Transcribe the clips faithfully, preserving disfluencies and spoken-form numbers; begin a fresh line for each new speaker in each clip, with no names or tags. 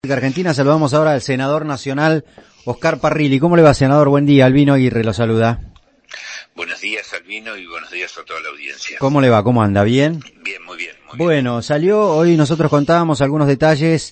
Argentina, saludamos ahora al senador nacional Oscar Parrilli. ¿Cómo le va, senador? Buen día, Albino Aguirre lo saluda.
Buenos días, Albino, y buenos días a toda la audiencia.
¿Cómo le va? ¿Cómo anda? ¿Bien?
Bien, muy bien. Muy
bueno,
bien.
Salió, hoy nosotros contábamos algunos detalles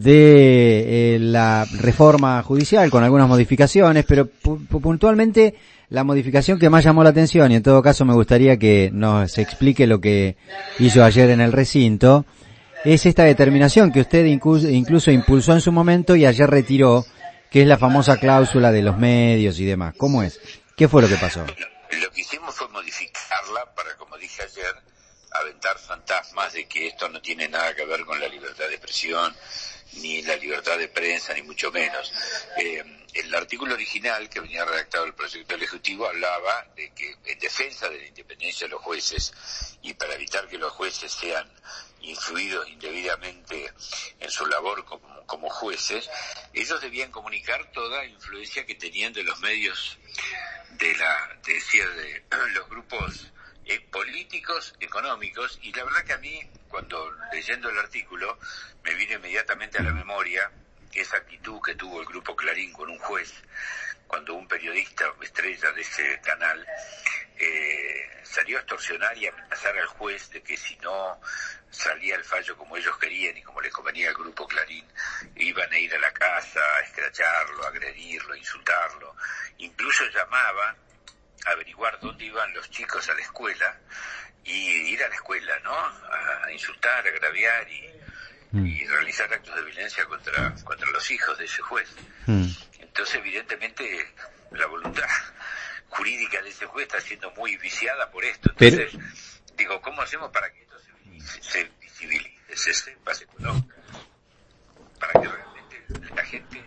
de eh, la reforma judicial con algunas modificaciones, pero pu puntualmente la modificación que más llamó la atención, y en todo caso me gustaría que nos explique lo que hizo ayer en el recinto, es esta determinación que usted incluso, incluso impulsó en su momento y ayer retiró, que es la famosa cláusula de los medios y demás. ¿Cómo es? ¿Qué fue lo que pasó?
Bueno, lo que hicimos fue modificarla para, como dije ayer, aventar fantasmas de que esto no tiene nada que ver con la libertad de expresión, ni la libertad de prensa, ni mucho menos. Eh, el artículo original que venía redactado el proyecto ejecutivo hablaba de que en defensa de la independencia de los jueces y para evitar que los jueces sean influidos indebidamente en su labor como, como jueces, ellos debían comunicar toda influencia que tenían de los medios de la, de, decía, de los grupos eh, políticos, económicos, y la verdad que a mí, cuando leyendo el artículo, me vino inmediatamente a la memoria esa actitud que tuvo el grupo Clarín con un juez, cuando un periodista estrella de ese canal eh, salió a extorsionar y a amenazar al juez de que si no salía el fallo como ellos querían y como les convenía al grupo Clarín, iban a ir a la casa a escracharlo, a agredirlo, a insultarlo. Incluso llamaba a averiguar dónde iban los chicos a la escuela y ir a la escuela, ¿no? A insultar, a agraviar y, mm. y realizar actos de violencia contra, contra los hijos de ese juez. Mm. Entonces, evidentemente, la voluntad jurídica de ese juez está siendo muy viciada por esto. Entonces, Pero... digo, ¿cómo hacemos para que esto se, se visibilice, se sepa, se conozca? Para que realmente la gente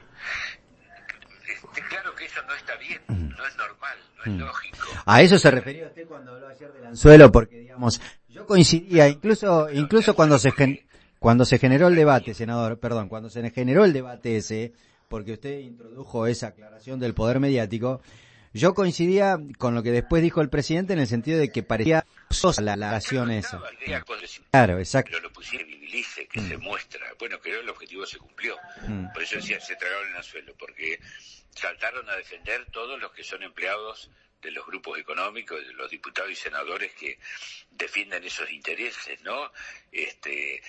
esté claro que eso no está bien, no es normal, no es mm. lógico.
A eso se refería usted cuando habló ayer del anzuelo, porque, digamos, yo coincidía, incluso incluso cuando se gen, cuando se generó el debate, senador, perdón, cuando se generó el debate ese, porque usted introdujo esa aclaración del poder mediático, yo coincidía con lo que después dijo el presidente en el sentido de que parecía sosa la aclaración esa. Claro, exacto.
Pero lo pusieron que visibilice, que mm. se muestra. Bueno, creo que el objetivo se cumplió. Mm. Por eso decía, se tragaron el anzuelo, porque saltaron a defender todos los que son empleados de los grupos económicos, de los diputados y senadores que defienden esos intereses, ¿no? Este,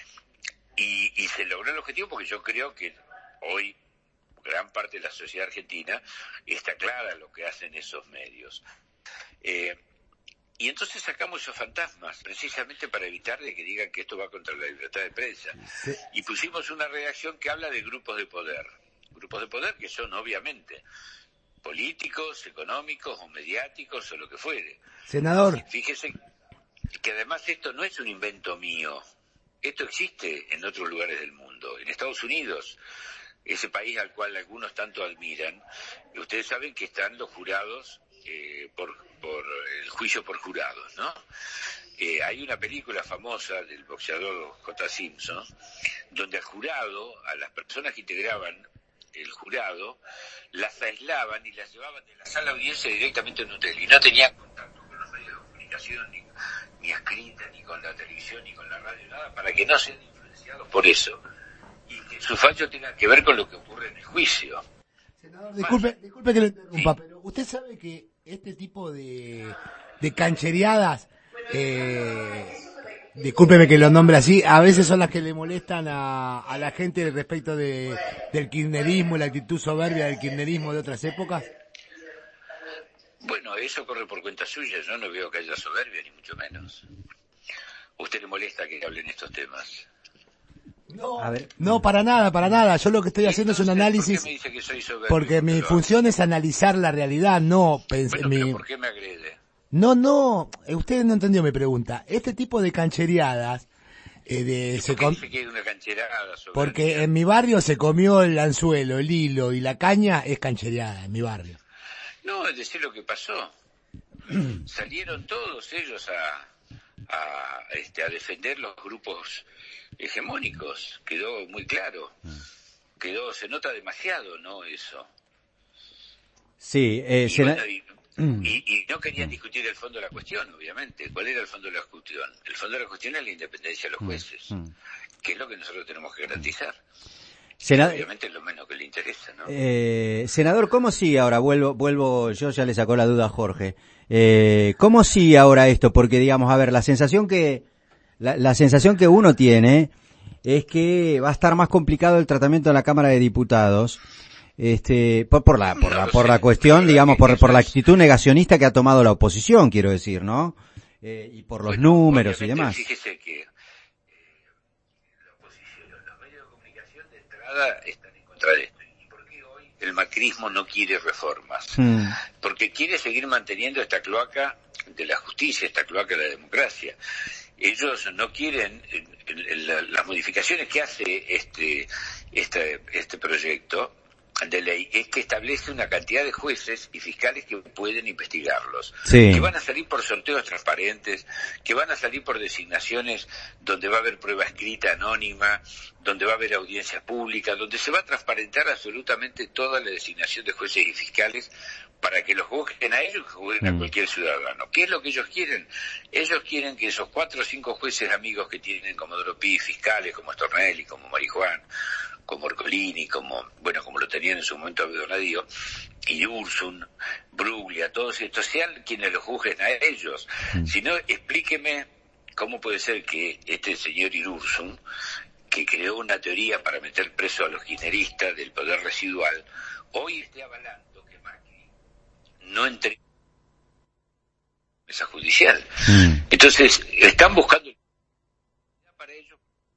y, y se logró el objetivo porque yo creo que hoy gran parte de la sociedad argentina está clara lo que hacen esos medios. Eh, y entonces sacamos esos fantasmas, precisamente para evitar de que digan que esto va contra la libertad de prensa. Sí. Y pusimos una redacción que habla de grupos de poder. Grupos de poder que son, obviamente, políticos, económicos o mediáticos o lo que fuere.
Senador.
Fíjese que además esto no es un invento mío. Esto existe en otros lugares del mundo. En Estados Unidos, ese país al cual algunos tanto admiran, ustedes saben que están los jurados eh, por, por el juicio por jurados, ¿no? Eh, hay una película famosa del boxeador J. Simpson, donde al jurado, a las personas que integraban el jurado, las aislaban y las llevaban de la sala de audiencia directamente a un hotel, y no tenían contacto con los medios de comunicación, ni, ni escrita, ni con la televisión, ni con la radio, nada, para que no sean influenciados por eso, y que su fallo tenga que ver con lo que ocurre en el juicio.
Senador, disculpe, disculpe que lo interrumpa, sí. Pero usted sabe que este tipo de, de canchereadas, eh, discúlpeme que lo nombre así, a veces son las que le molestan a, a la gente respecto de, del kirchnerismo, la actitud soberbia del kirchnerismo de otras épocas.
Bueno, eso corre por cuenta suya, yo no veo que haya soberbia, ni mucho menos. ¿A usted le molesta que hablen estos temas?
No, a ver. No, para nada, para nada. Yo lo que estoy haciendo
entonces,
es un análisis.
¿por qué me dice que soy soberbio?
Porque mi función es analizar la realidad, no pensar.
Bueno, pero
mi...
¿por qué me agrede?
No, no, usted no entendió mi pregunta. Este tipo de canchereadas, eh, de,
se
com...
dice que hay una cancherada soberbia?
Porque en mi barrio se comió el anzuelo, el hilo y la caña, es canchereada en mi barrio.
No, es decir lo que pasó. Salieron todos ellos a, a, este, a defender los grupos hegemónicos. Quedó muy claro. Quedó, se nota demasiado, ¿no? Eso.
Sí, eh,
y,
será...
bueno, y, y, y no querían discutir el fondo de la cuestión, obviamente. ¿Cuál era el fondo de la cuestión? El fondo de la cuestión es la independencia de los jueces, que es lo que nosotros tenemos que garantizar.
Senad...
obviamente es lo menos que le interesa, ¿no?
Eh, senador, ¿cómo sigue ahora? Vuelvo, vuelvo, yo ya le sacó la duda a Jorge. Eh, ¿cómo sigue ahora esto? Porque digamos, a ver, la sensación que, la, la sensación que uno tiene es que va a estar más complicado el tratamiento en la Cámara de Diputados, este, por, por la, por
no
la,
lo
por
sé,
la cuestión, digamos, por, por la
es...
actitud negacionista que ha tomado la oposición, quiero decir, ¿no? Eh, y por los
bueno,
números y demás.
Fíjese que eh, la oposición, los medios de comunicación de entrada están en contra de esto. ¿Y por qué hoy el macrismo no quiere reformas?
Mm.
Porque quiere seguir manteniendo esta cloaca de la justicia, esta cloaca de la democracia. Ellos no quieren eh, la, las modificaciones que hace este, este, este proyecto de ley es que establece una cantidad de jueces y fiscales que pueden investigarlos,
sí.
que van a salir por sorteos transparentes, que van a salir por designaciones donde va a haber prueba escrita anónima, donde va a haber audiencias públicas, donde se va a transparentar absolutamente toda la designación de jueces y fiscales para que los juzguen a ellos y juzguen a cualquier ciudadano. ¿Qué es lo que ellos quieren? Ellos quieren que esos cuatro o cinco jueces amigos que tienen como Dropí, fiscales, como Stornelli, como Marijuán, como Ercolini, como, bueno, como lo tenían en su momento Donadío, y Ursun, Bruglia, todos estos, sean quienes los juzguen a ellos. Mm. Si no, explíqueme cómo puede ser que este señor Irursun, que creó una teoría para meter preso a los kirchneristas del poder residual, hoy esté avalando que Macri no entre esa judicial. Mm. Entonces, están buscando para ellos.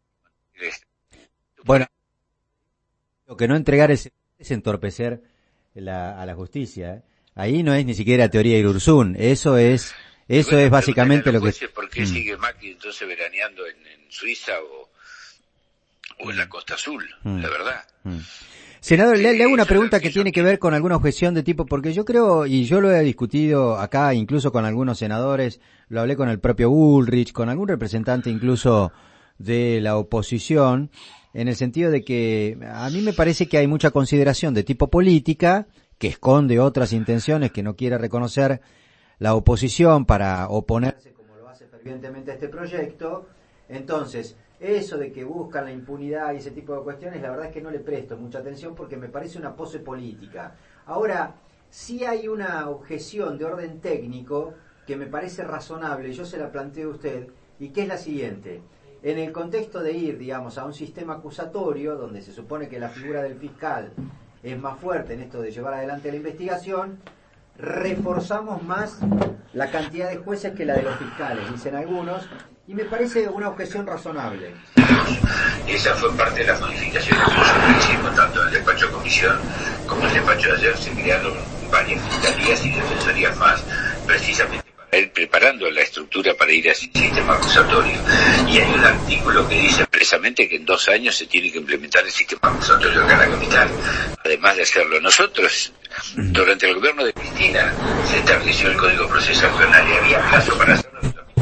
Bueno, lo que no entregar es, es entorpecer la, a la justicia. ¿eh? Ahí no es ni siquiera teoría Irursun, eso es eso bueno, es básicamente lo que...
¿Por qué mm. sigue Macri entonces veraneando en, en Suiza o, o en la Costa Azul? Mm. La verdad.
Mm. Senador, le, le hago una pregunta que tiene que ver con alguna objeción de tipo, porque yo creo, y yo lo he discutido acá incluso con algunos senadores, lo hablé con el propio Bullrich, con algún representante incluso de la oposición, en el sentido de que a mí me parece que hay mucha consideración de tipo política, que esconde otras intenciones que no quiere reconocer la oposición para oponerse, como lo hace fervientemente a este proyecto. Entonces, eso de que buscan la impunidad y ese tipo de cuestiones, la verdad es que no le presto mucha atención porque me parece una pose política. Ahora, sí hay una objeción de orden técnico que me parece razonable, yo se la planteo a usted, y que es la siguiente. En el contexto de ir, digamos, a un sistema acusatorio, donde se supone que la figura del fiscal es más fuerte en esto de llevar adelante la investigación, reforzamos más la cantidad de jueces que la de los fiscales, dicen algunos, y me parece una objeción razonable.
Esa fue parte de las modificaciones que nosotros hicimos, tanto en el despacho de comisión como en el despacho de ayer. Se crearon varias fiscalías y defensorías más, precisamente para ir preparando la estructura para ir a ese sistema acusatorio. Y hay un artículo que dice expresamente que en dos años se tiene que implementar el sistema acusatorio acá en la capital. Además de hacerlo nosotros, durante el gobierno de Cristina se estableció el Código Procesal Penal y había plazo para hacerlo.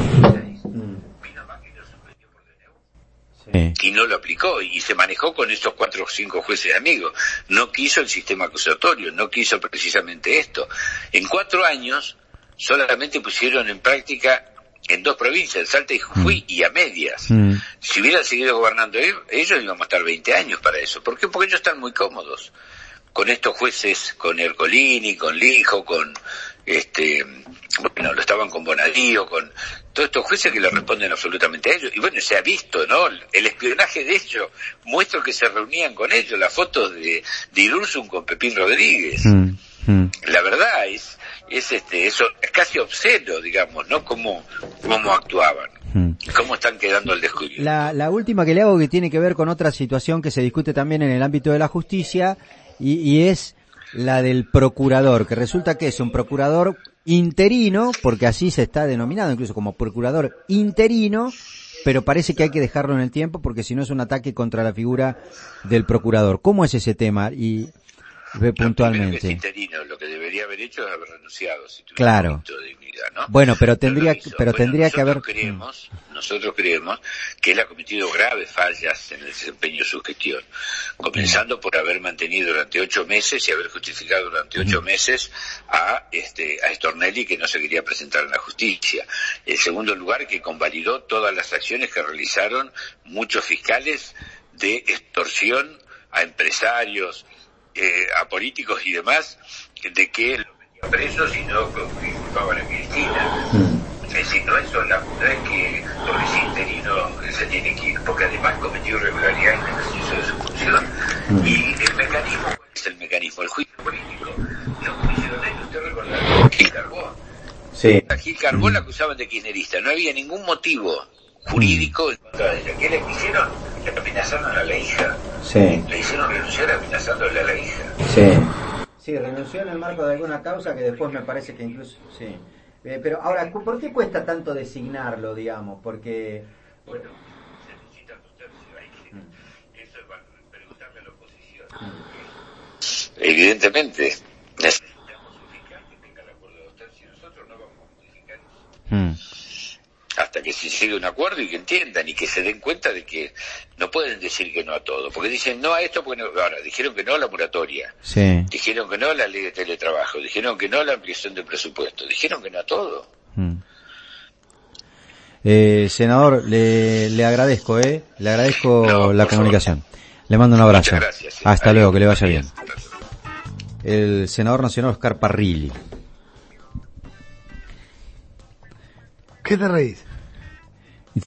Y no lo aplicó y se manejó con estos cuatro o cinco jueces amigos. No quiso el sistema acusatorio, no quiso precisamente esto. En cuatro años solamente pusieron en práctica en dos provincias, en Salta y Jujuy, mm. y a medias. Mm. Si hubieran seguido gobernando ellos, ellos íbamos a estar veinte años para eso. ¿Por qué? Porque ellos están muy cómodos con estos jueces, con Ercolini, con Lijo, con este, bueno, lo estaban con Bonadío, con todos estos jueces que le responden absolutamente a ellos. Y bueno, se ha visto, ¿no? El espionaje de ellos muestra que se reunían con ellos, las fotos de, de Irursun con Pepín Rodríguez. Mm, mm. La verdad es, es este, eso, es casi obsceno, digamos, ¿no? Cómo, cómo actuaban. ¿Cómo están quedando al descubierto?
La, la última que le hago, que tiene que ver con otra situación que se discute también en el ámbito de la justicia, y, y es la del procurador, que resulta que es un procurador interino, porque así se está denominado incluso como procurador interino, pero parece que hay que dejarlo en el tiempo porque si no es un ataque contra la figura del procurador. ¿Cómo es ese tema? Y ve puntualmente.
Que es interino, lo que debería haber hecho es haber renunciado. Si
claro.
De dignidad, ¿no?
Bueno, pero tendría, pero bueno, tendría que haber.
Creemos, nosotros creemos que él ha cometido graves fallas en el desempeño de su gestión, comenzando por haber mantenido durante ocho meses y haber justificado durante ocho meses a este a Stornelli, que no se quería presentar en la justicia. En segundo lugar, que convalidó todas las acciones que realizaron muchos fiscales de extorsión a empresarios, eh, a políticos y demás, de que los metían presos y no culpaban a Cristina. Es decir, no es, sola, no es que por ese interino se tiene que ir, porque además cometió irregularidad en el ejercicio de su función. Y el mecanismo, ¿cuál es el mecanismo? El juicio político. Los juicios de usted recordará Gil Carbón.
Sí.
A Gil Carbón la acusaban de kirchnerista. No había ningún motivo jurídico en contra de ella. ¿Qué le hicieron? Le amenazaron a la hija.
Sí.
Le hicieron renunciar amenazándole a la hija.
Sí. Sí, renunció en el marco de alguna causa que después me parece que incluso... Sí. Eh, pero ahora, ¿por qué cuesta tanto designarlo, digamos? Porque...
Bueno, se necesita dos tercios. Hay que... Mm. Eso es para preguntarle a la oposición. Mm. Evidentemente, necesitamos un fiscal que tenga el acuerdo de dos tercios. Nosotros no vamos a modificar eso. Mm. Hasta que se llegue a un acuerdo y que entiendan y que se den cuenta de que no pueden decir que no a todo. Porque dicen no a esto, porque no, ahora dijeron que no a la moratoria.
Sí.
Dijeron que no a la ley de teletrabajo. Dijeron que no a la ampliación del presupuesto. Dijeron que no a todo.
Mm. Eh, senador, le, le agradezco, ¿eh? Le agradezco no, la comunicación. Favor. Le mando un abrazo.
Muchas gracias. Sí.
Hasta
Adiós.
Luego, que le vaya bien. El senador nacional Oscar Parrilli.
¿Qué te reís?